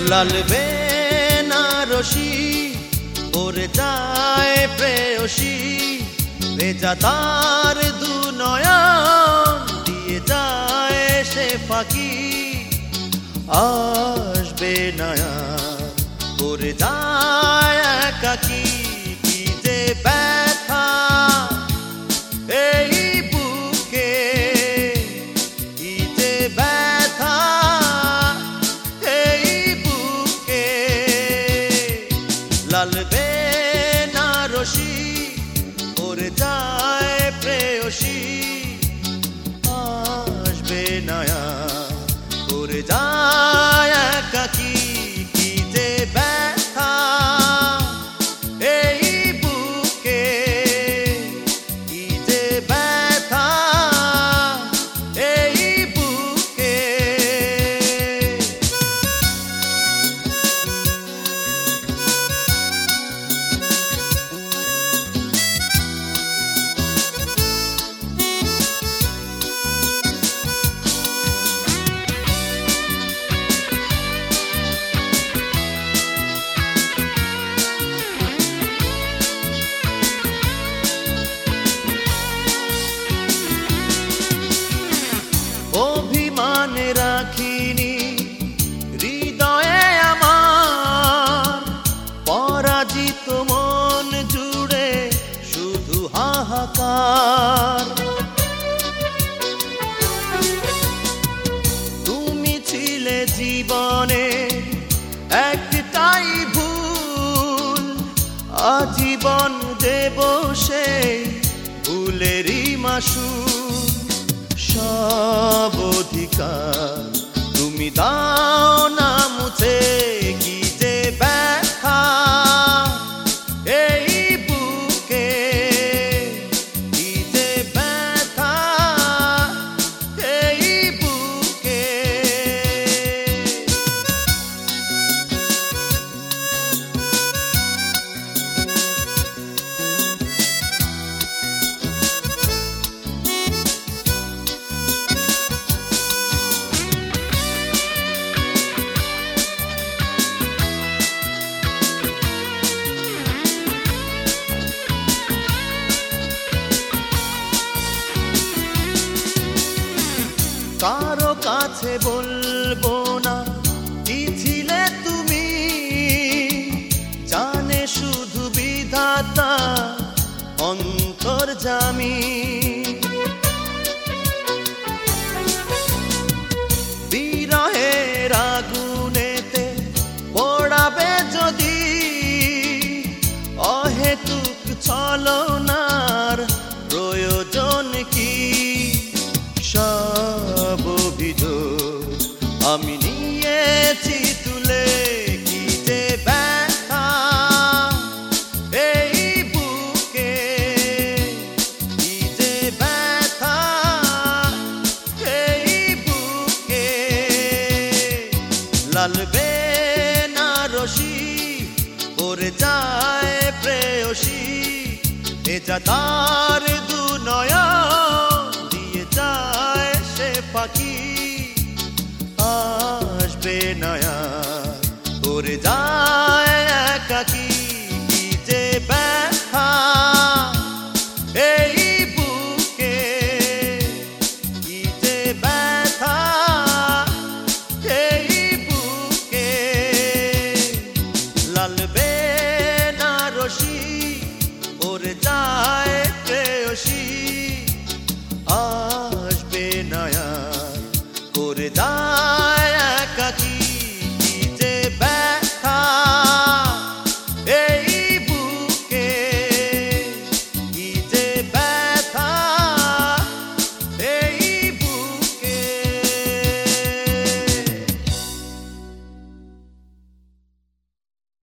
লাল বেনারসি ওরে যায় প্রেয়সী, ভেজা তার দু নয়ন দিয়ে যায় সে ফাঁকি। আসবে নয়া ওরে যায় একাকী, কি যে ব্যথা এই বুকে, কি যে ব্যথা এই বুকে। লাল বেনারসি ওরে যায় প্রেয়সী, আসবে নয়া ওরে যায় একাকী, কি যে ব্যথা এই বুকে, কি যে ব্যথা এই বুকে। অভিমান রাখিনি হৃদয়ে আমার, পরাজিত মন জুড়ে শুধু হাহাকার। তুমি ছিলে জীবনে একটাই ভুল, আজীবন দেব সেই ভুলেরই মাসুল। সব অধিকার তুমি দাও না মুছে, কি যে ব্যথা এই বুকে, কি যে ব্যথা এই বুকে। কারো কাছে বলবো না কি ছিলে তুমি, জানে শুধু বিধাতা অন্তর্যামী। বিরহের আগুনেতে পোড়াবে যদি অহেতুক ছলনার প্রয়োজন কি। সব অভিযোগ আমি নিয়েছি তুলে, কি যে ব্যথা এই বুকে, কি যে ব্যথা এই বুকে। লাল বেনারসি ওরে যায় প্রেয়সী, ভেজা তার দু নয়ন দিয়ে যায় সে পাখি। আসবে নয়া ওরে যায়